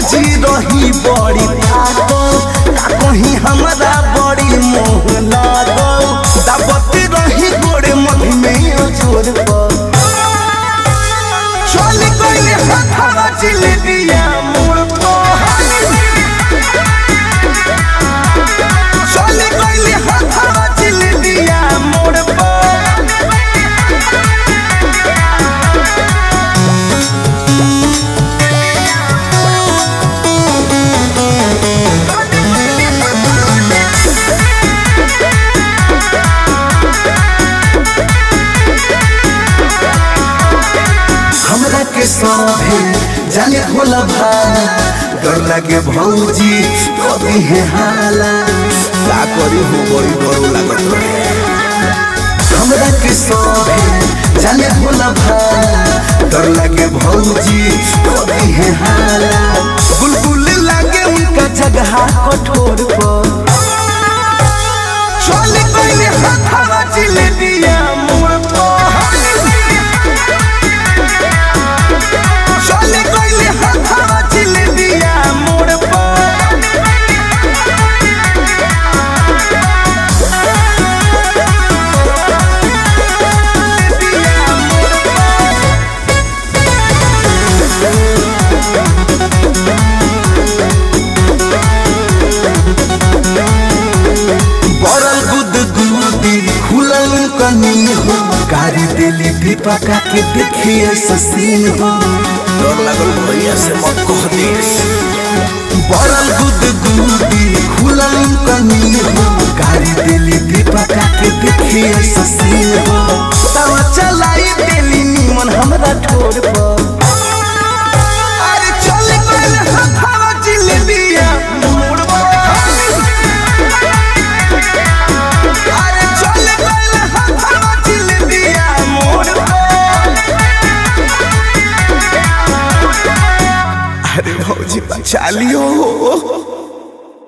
भौजी रही बड़ी पागल का कहीं हमरा बड़ी मोह लागल दावती रही गोरे मध में जोर पर चल गइले हथवा जिलेबिया मोर पर चल गइले हथवा जिलेबिया मोर पर सभे जाने होला भाला डर लगे भौजी कभी है हाला का करी हो बड़ी डर लागत हमरा के सभे जाने होला भाला डर लगे भौजी कभी है हाला बुलबुल लागे उनका जगह कठोर पर चल गइले हथवा जिलेबिया मोर पर गाड़ी दिली भी पका के देखिए ससीन हो डर लागल भैया से मत कह दिस बरल गुद गुदी खुलल कनी हो